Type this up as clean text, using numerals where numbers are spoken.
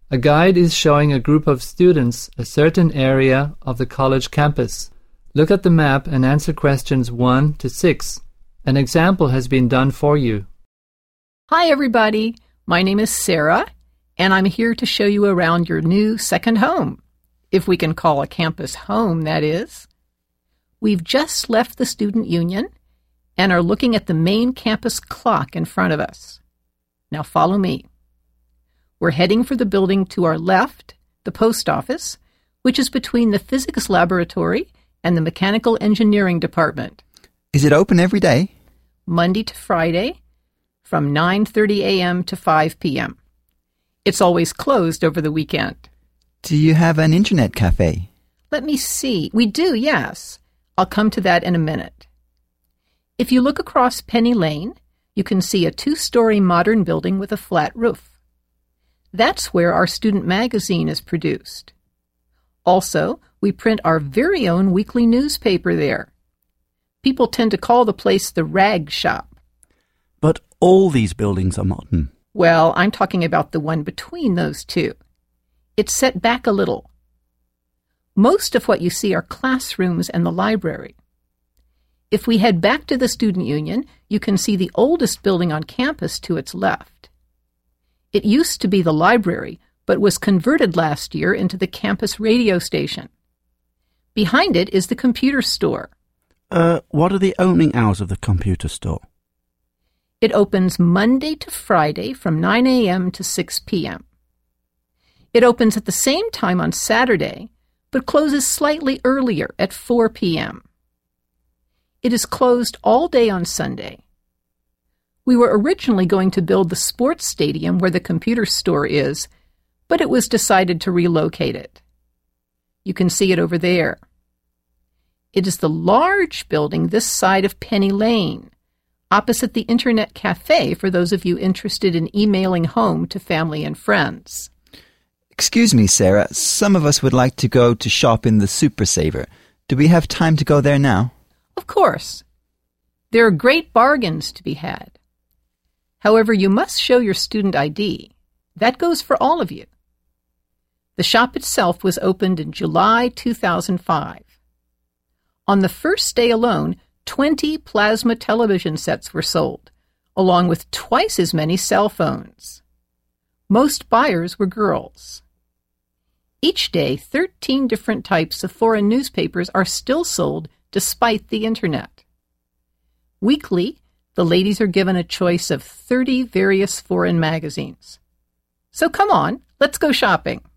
A guide is showing a group of students a certain area of the college campus. Look at the map and answer questions 1 to 6. An example has been done for you. Hi everybody, my name is Sarah, and I'm here to show you around your new second home, if we can call a campus home, that is. We've just left the student union and are looking at the main campus clock in front of us. Now follow me. We're heading for the building to our left, the post office, which is between the physics laboratory and the mechanical engineering department. Is it open every day? Monday to Friday, from 9:30 a.m. to 5 p.m. It's always closed over the weekend. Do you have an internet cafe? Let me see. We do, yes. I'll come to that in a minute. If you look across Penny Lane, you can see a 2-story modern building with a flat roof. That's where our student magazine is produced. Also, we print our very own weekly newspaper there. People tend to call the place the rag shop. But all these buildings are modern. Well, I'm talking about the one between those two. It's set back a little. Most of what you see are classrooms and the library. If we head back to the student union, you can see the oldest building on campus to its left. It used to be the library, but was converted last year into the campus radio station. Behind it is the computer store. What are the opening hours of the computer store? It opens Monday to Friday from 9 a.m. to 6 p.m. It opens at the same time on Saturday, but closes slightly earlier at 4 p.m. It is closed all day on Sunday. We were originally going to build the sports stadium where the computer store is, but it was decided to relocate it. You can see it over there. It is the large building this side of Penny Lane, opposite the Internet Cafe for those of you interested in emailing home to family and friends. Excuse me, Sarah. Some of us would like to go to shop in the Super Saver. Do we have time to go there now? Of course. There are great bargains to be had. However, you must show your student ID. That goes for all of you. The shop itself was opened in July 2005. On the first day alone, 20 plasma television sets were sold, along with twice as many cell phones. Most buyers were girls. Each day, 13 different types of foreign newspapers are still sold despite the Internet. Weekly, the ladies are given a choice of 30 various foreign magazines. So come on, let's go shopping.